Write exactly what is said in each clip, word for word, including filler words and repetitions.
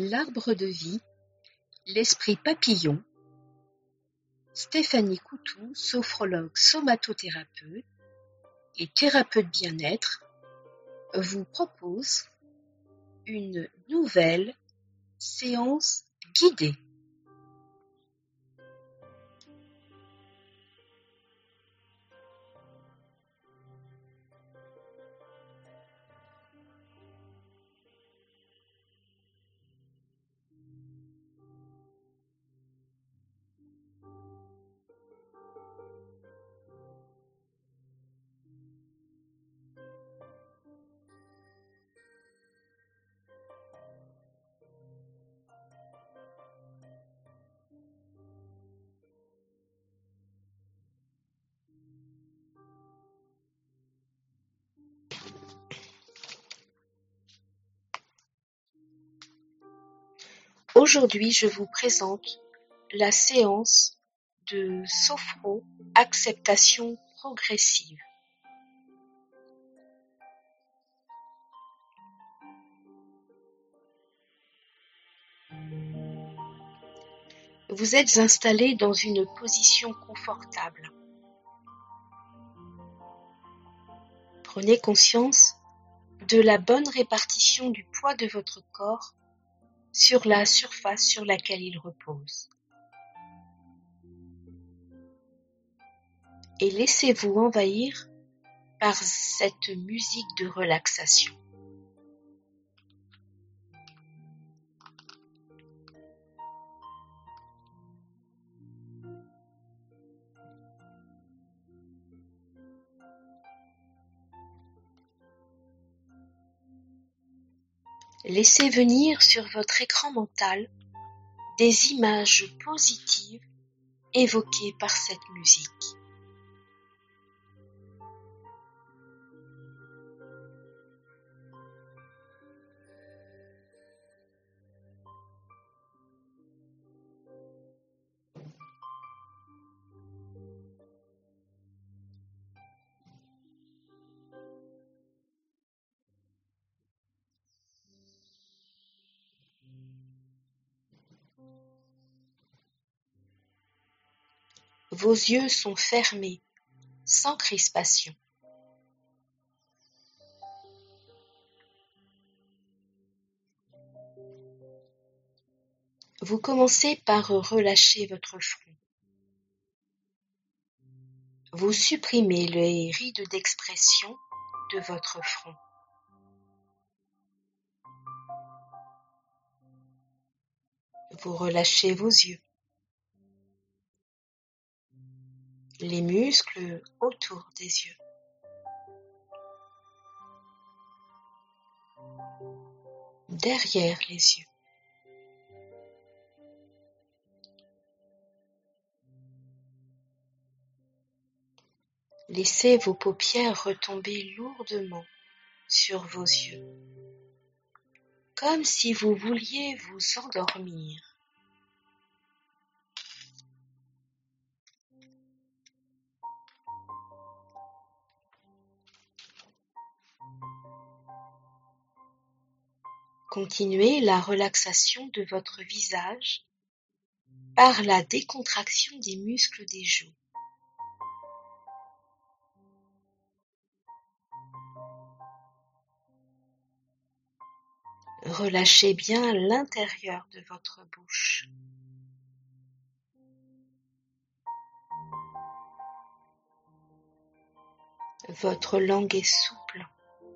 L'arbre de vie, l'esprit papillon, Stéphanie Coutou, sophrologue somatothérapeute et thérapeute bien-être, vous propose une nouvelle séance guidée. Aujourd'hui, je vous présente la séance de sophro-acceptation progressive. Vous êtes installé dans une position confortable. Prenez conscience de la bonne répartition du poids de votre corps sur la surface sur laquelle il repose. Et laissez-vous envahir par cette musique de relaxation. Laissez venir sur votre écran mental des images positives évoquées par cette musique. Vos yeux sont fermés, sans crispation. Vous commencez par relâcher votre front. Vous supprimez les rides d'expression de votre front. Vous relâchez vos yeux. Les muscles autour des yeux. Derrière les yeux. Laissez vos paupières retomber lourdement sur vos yeux, comme si vous vouliez vous endormir. Continuez la relaxation de votre visage par la décontraction des muscles des joues. Relâchez bien l'intérieur de votre bouche. Votre langue est souple,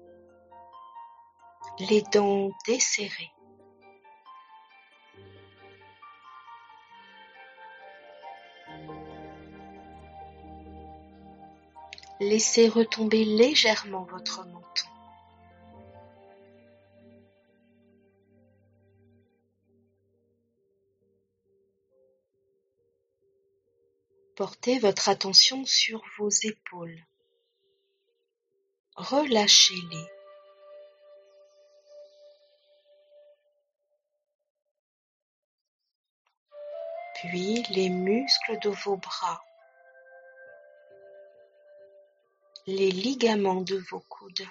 les dents desserrées. Laissez retomber légèrement votre menton. Portez votre attention sur vos épaules. Relâchez-les. Puis les muscles de vos bras. Les ligaments de vos coudes.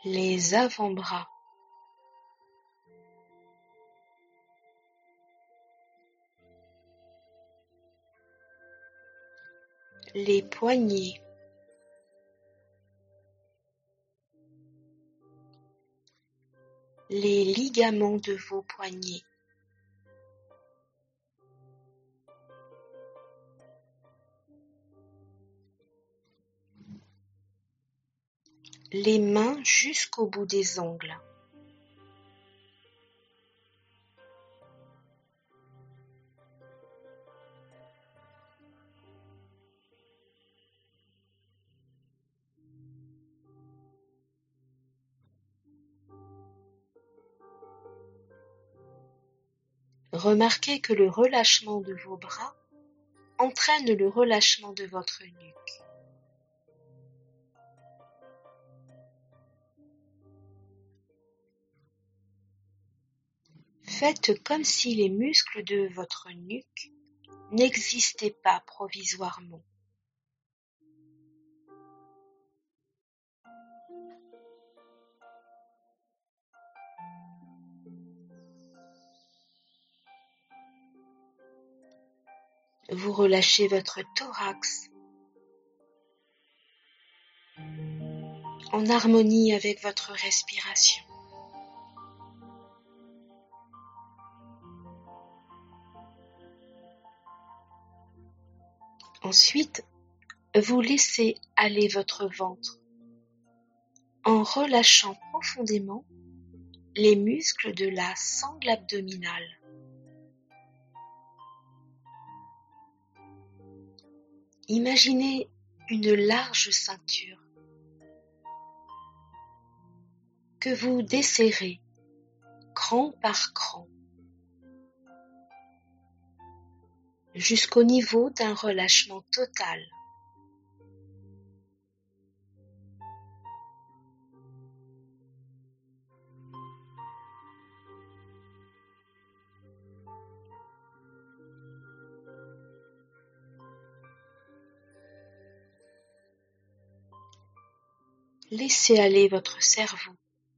les avant-bras, les poignets, les ligaments de vos poignets, les mains jusqu'au bout des ongles, remarquez que le relâchement de vos bras entraîne le relâchement de votre nuque. Faites comme si les muscles de votre nuque n'existaient pas provisoirement. Vous relâchez votre thorax en harmonie avec votre respiration. Ensuite, vous laissez aller votre ventre en relâchant profondément les muscles de la sangle abdominale. Imaginez une large ceinture que vous desserrez cran par cran jusqu'au niveau d'un relâchement total. Laissez aller votre cerveau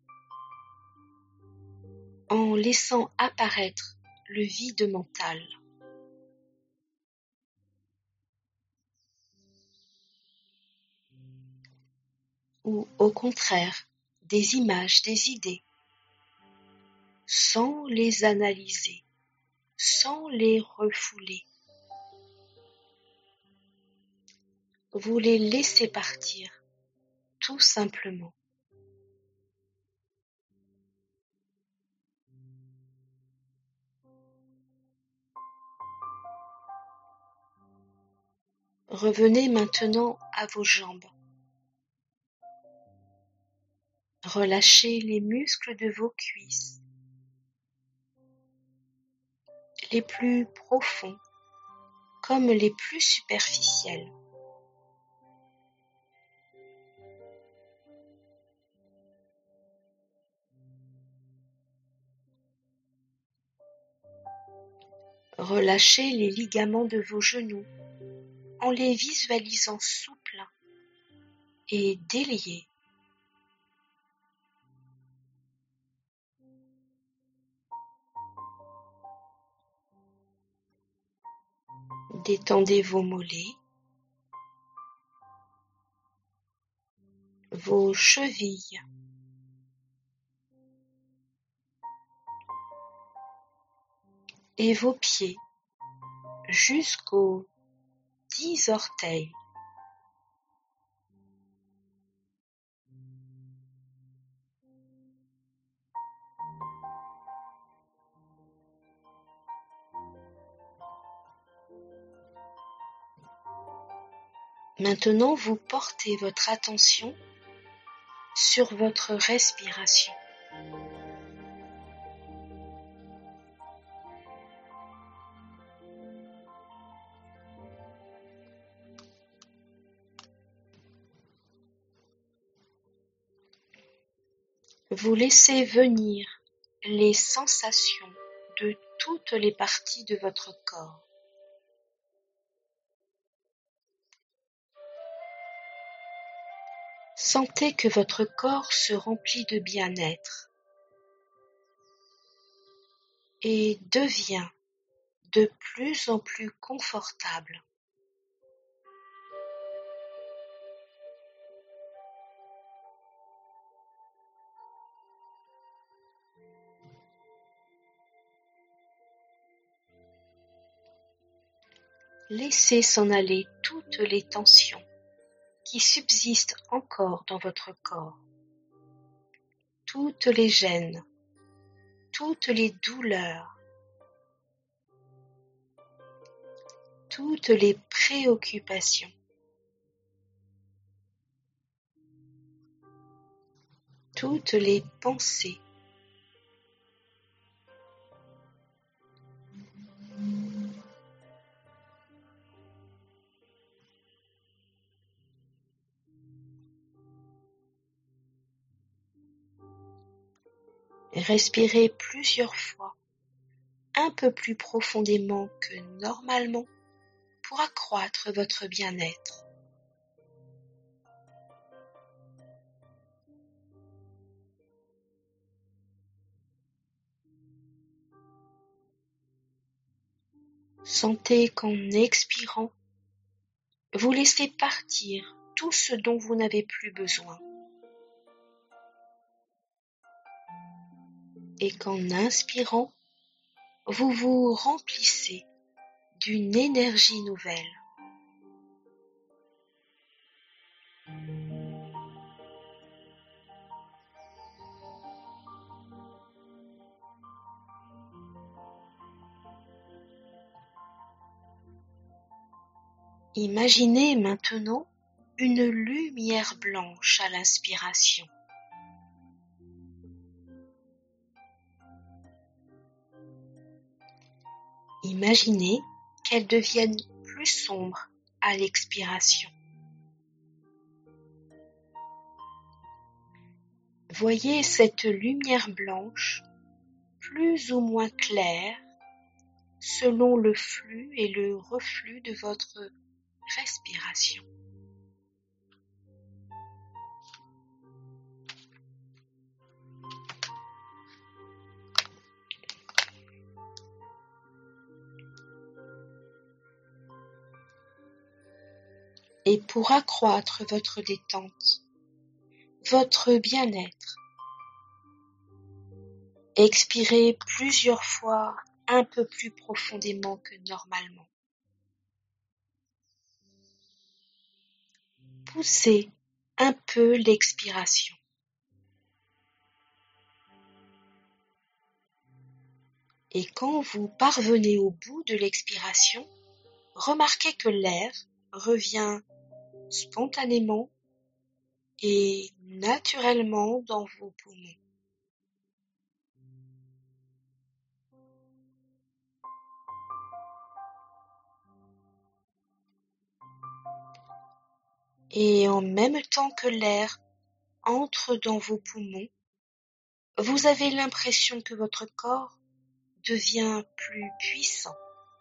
en laissant apparaître le vide mental. Ou au contraire, des images, des idées, sans les analyser, sans les refouler. Vous les laissez partir, tout simplement. Revenez maintenant à vos jambes. Relâchez les muscles de vos cuisses, les plus profonds comme les plus superficiels. Relâchez les ligaments de vos genoux en les visualisant souples et déliés. Détendez vos mollets, vos chevilles, et vos pieds jusqu'aux dix orteils. Maintenant, vous portez votre attention sur votre respiration. Vous laissez venir les sensations de toutes les parties de votre corps. Sentez que votre corps se remplit de bien-être et devient de plus en plus confortable. Laissez s'en aller toutes les tensions qui subsistent encore dans votre corps, toutes les gênes, toutes les douleurs, toutes les préoccupations. Toutes les pensées. Respirez plusieurs fois, un peu plus profondément que normalement pour accroître votre bien-être. Sentez qu'en expirant, vous laissez partir tout ce dont vous n'avez plus besoin. Et qu'en inspirant, vous vous remplissez d'une énergie nouvelle. Imaginez maintenant une lumière blanche à l'inspiration. Imaginez qu'elle devienne plus sombre à l'expiration. Voyez cette lumière blanche plus ou moins claire selon le flux et le reflux de votre respiration. Et pour accroître votre détente, votre bien-être, expirez plusieurs fois un peu plus profondément que normalement. Poussez un peu l'expiration. Et quand vous parvenez au bout de l'expiration, remarquez que l'air revient spontanément et naturellement dans vos poumons. Et en même temps que l'air entre dans vos poumons, vous avez l'impression que votre corps devient plus puissant.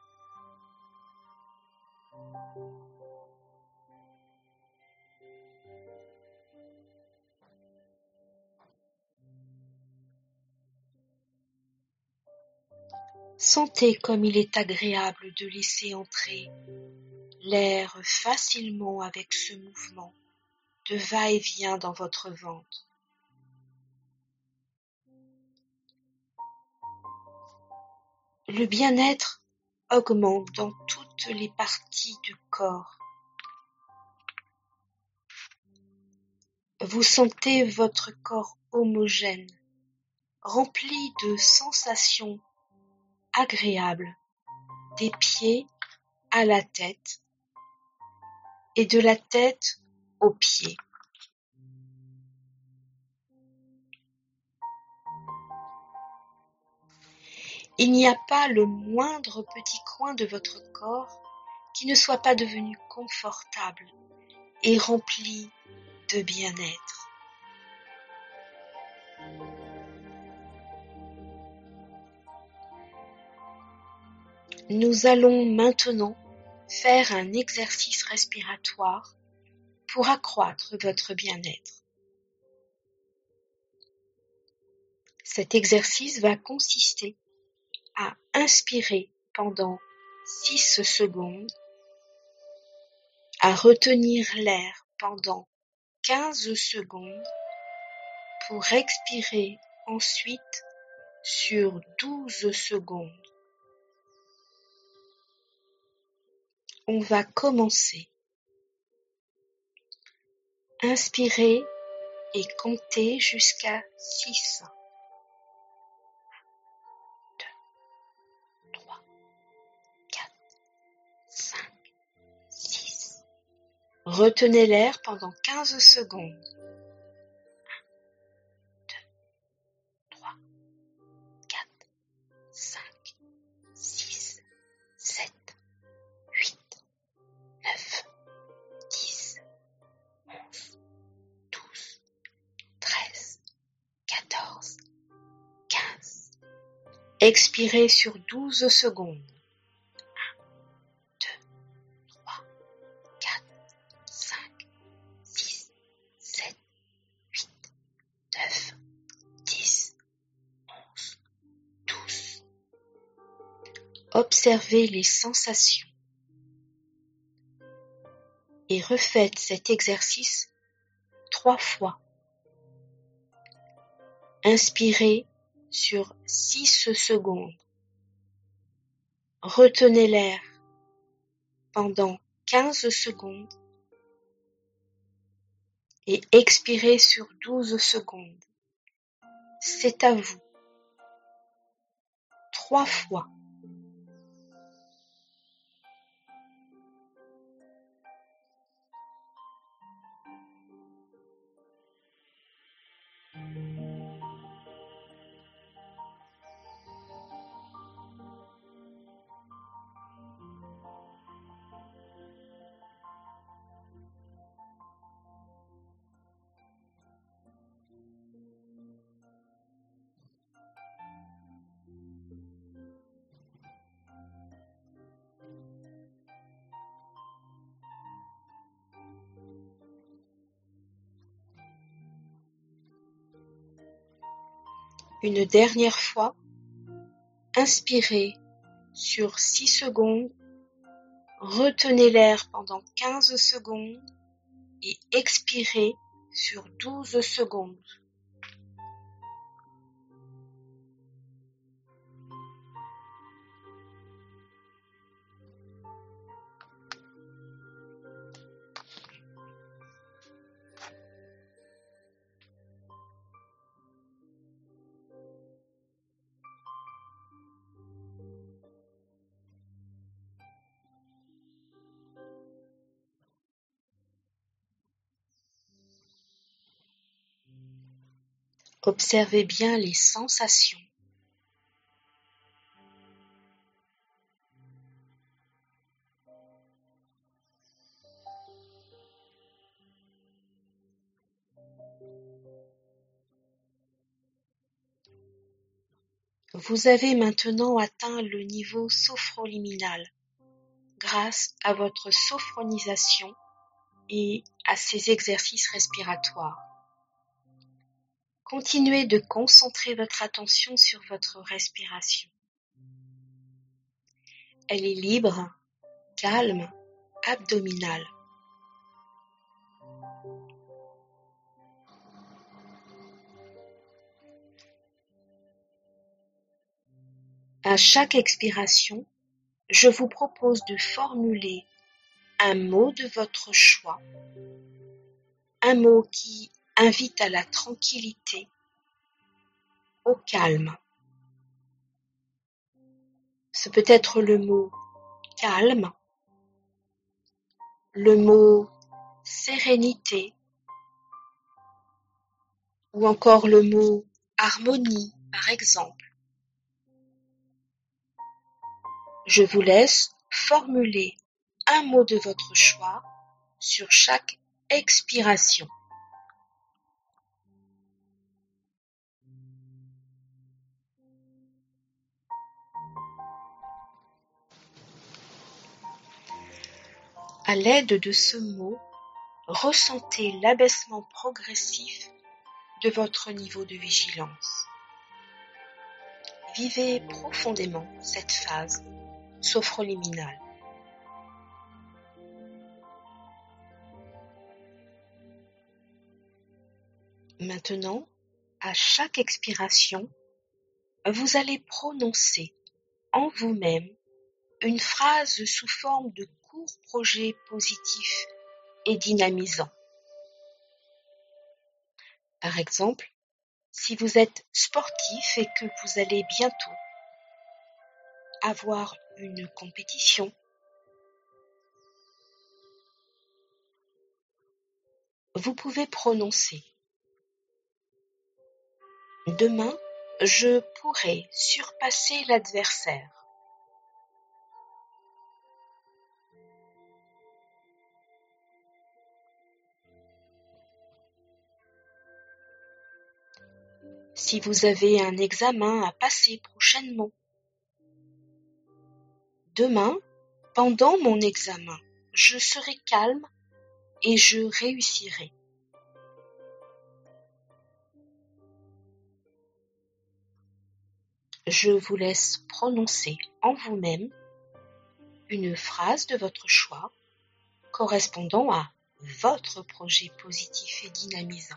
Sentez comme il est agréable de laisser entrer l'air facilement avec ce mouvement de va-et-vient dans votre ventre. Le bien-être augmente dans toutes les parties du corps. Vous sentez votre corps homogène, rempli de sensations agréables, des pieds à la tête et de la tête aux pieds. Il n'y a pas le moindre petit coin de votre corps qui ne soit pas devenu confortable et rempli de bien-être. Nous allons maintenant faire un exercice respiratoire pour accroître votre bien-être. Cet exercice va consister à inspirer pendant six secondes, à retenir l'air pendant quinze secondes pour expirer ensuite sur douze secondes. On va commencer. Inspirez et comptez jusqu'à six. deux, trois, quatre, cinq, six. Retenez l'air pendant quinze secondes. un, deux, trois, quatre, cinq, six, sept, huit, neuf, dix, onze, douze, treize, quatorze, quinze. Expirez sur douze secondes. un, deux, trois, quatre, cinq, six, sept, huit, neuf, dix, onze, douze. Observez les sensations et refaites cet exercice trois fois. Inspirez sur six secondes. Retenez l'air pendant quinze secondes et expirez sur douze secondes. C'est à vous. Trois fois. Une dernière fois, inspirez sur six secondes, retenez l'air pendant quinze secondes et expirez sur douze secondes. Observez bien les sensations. Vous avez maintenant atteint le niveau sophroliminal grâce à votre sophronisation et à ces exercices respiratoires. Continuez de concentrer votre attention sur votre respiration. Elle est libre, calme, abdominale. À chaque expiration, je vous propose de formuler un mot de votre choix, un mot qui invite à la tranquillité, au calme. Ce peut être le mot calme, le mot sérénité, ou encore le mot harmonie, par exemple. Je vous laisse formuler un mot de votre choix sur chaque expiration. À l'aide de ce mot, ressentez l'abaissement progressif de votre niveau de vigilance. Vivez profondément cette phase sophroliminale. Maintenant, à chaque expiration, vous allez prononcer en vous-même une phrase sous forme de court projet positif et dynamisant. Par exemple, si vous êtes sportif et que vous allez bientôt avoir une compétition, vous pouvez prononcer « Demain, je pourrai surpasser l'adversaire ». Si vous avez un examen à passer prochainement, demain, pendant mon examen, je serai calme et je réussirai. Je vous laisse prononcer en vous-même une phrase de votre choix correspondant à votre projet positif et dynamisant.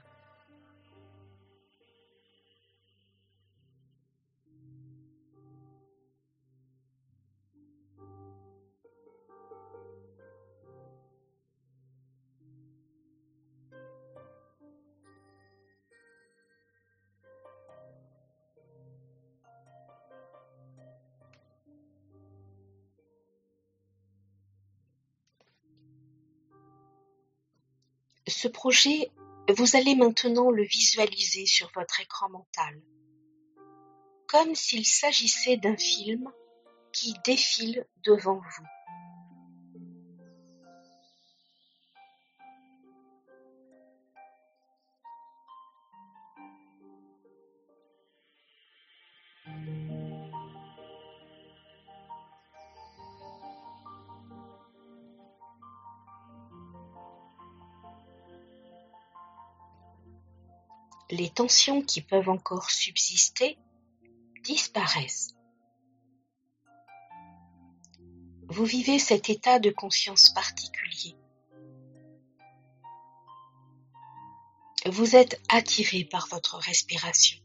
Ce projet, vous allez maintenant le visualiser sur votre écran mental, comme s'il s'agissait d'un film qui défile devant vous. Les tensions qui peuvent encore subsister disparaissent. Vous vivez cet état de conscience particulier. Vous êtes attiré par votre respiration.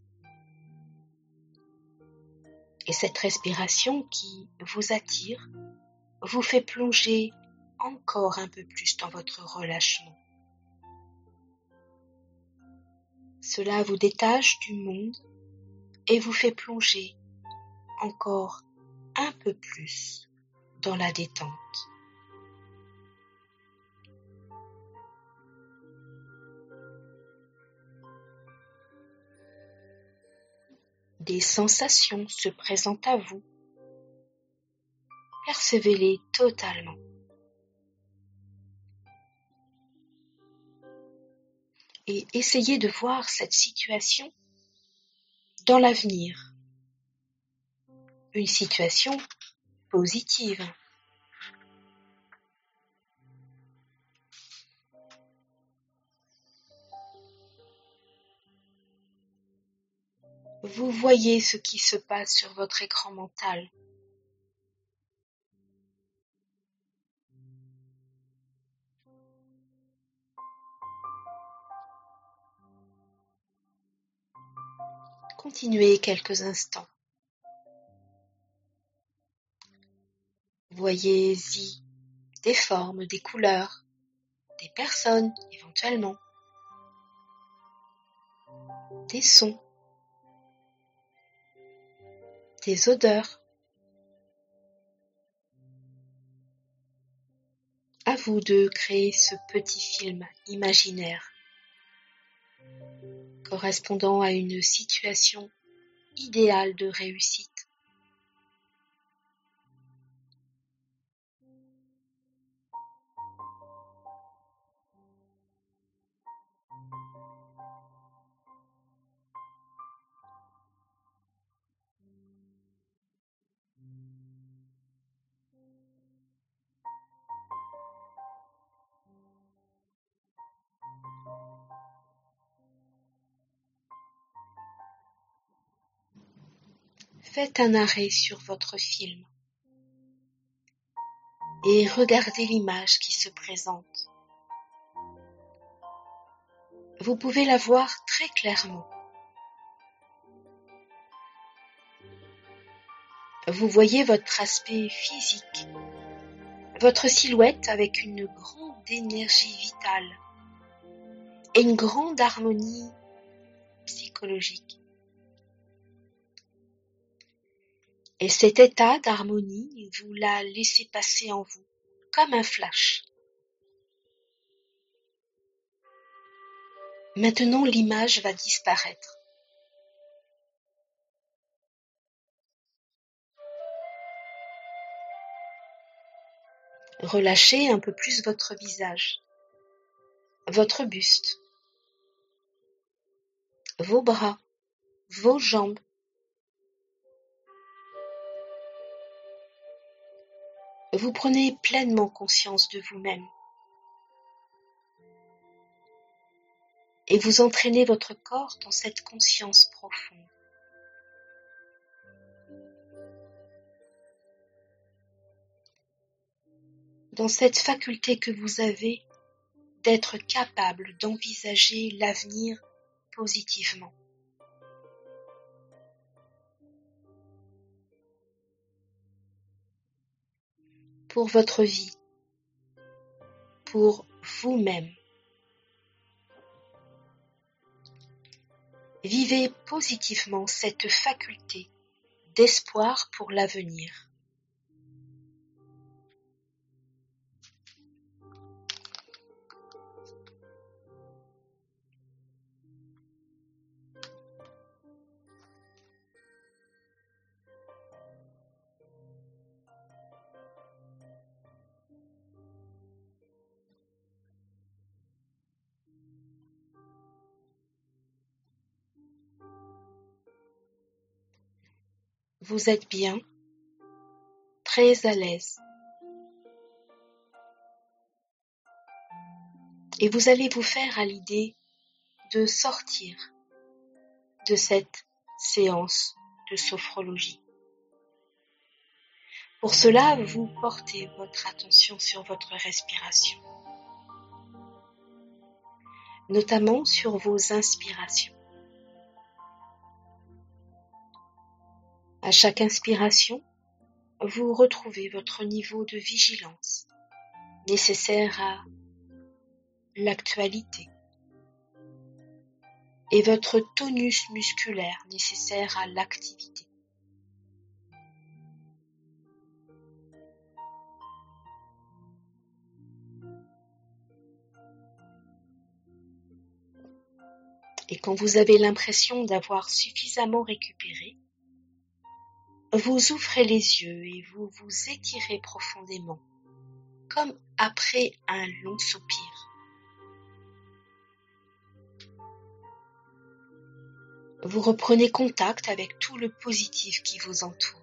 Et cette respiration qui vous attire vous fait plonger encore un peu plus dans votre relâchement. Cela vous détache du monde et vous fait plonger encore un peu plus dans la détente. Des sensations se présentent à vous. Percevez-les totalement. Et essayez de voir cette situation dans l'avenir. Une situation positive. Vous voyez ce qui se passe sur votre écran mental. Continuez quelques instants. Voyez-y des formes, des couleurs, des personnes éventuellement, des sons, des odeurs. À vous de créer ce petit film imaginaire correspondant à une situation idéale de réussite. Faites un arrêt sur votre film et regardez l'image qui se présente. Vous pouvez la voir très clairement. Vous voyez votre aspect physique, votre silhouette avec une grande énergie vitale et une grande harmonie psychologique. Et cet état d'harmonie, vous la laissez passer en vous, comme un flash. Maintenant, l'image va disparaître. Relâchez un peu plus votre visage, votre buste, vos bras, vos jambes. Vous prenez pleinement conscience de vous-même et vous entraînez votre corps dans cette conscience profonde. Dans cette faculté que vous avez d'être capable d'envisager l'avenir positivement. Pour votre vie, pour vous-même. Vivez positivement cette faculté d'espoir pour l'avenir. Vous êtes bien, très à l'aise. Et vous allez vous faire à l'idée de sortir de cette séance de sophrologie. Pour cela, vous portez votre attention sur votre respiration, notamment sur vos inspirations. À chaque inspiration, vous retrouvez votre niveau de vigilance nécessaire à l'actualité et votre tonus musculaire nécessaire à l'activité. Et quand vous avez l'impression d'avoir suffisamment récupéré, vous ouvrez les yeux et vous vous étirez profondément, comme après un long soupir. Vous reprenez contact avec tout le positif qui vous entoure.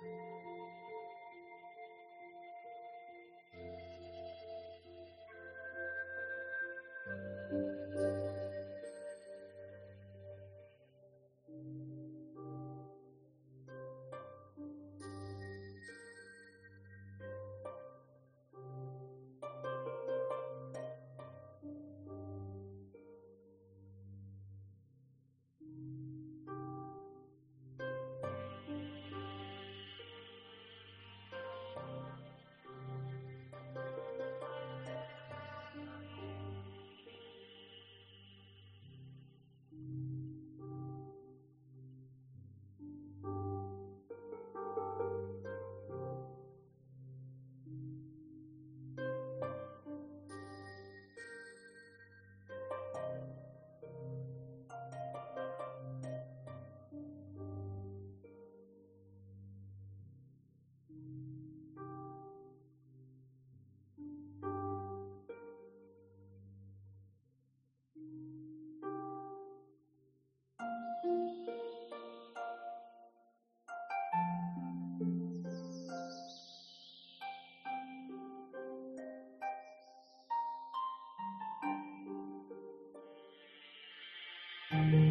Thank you.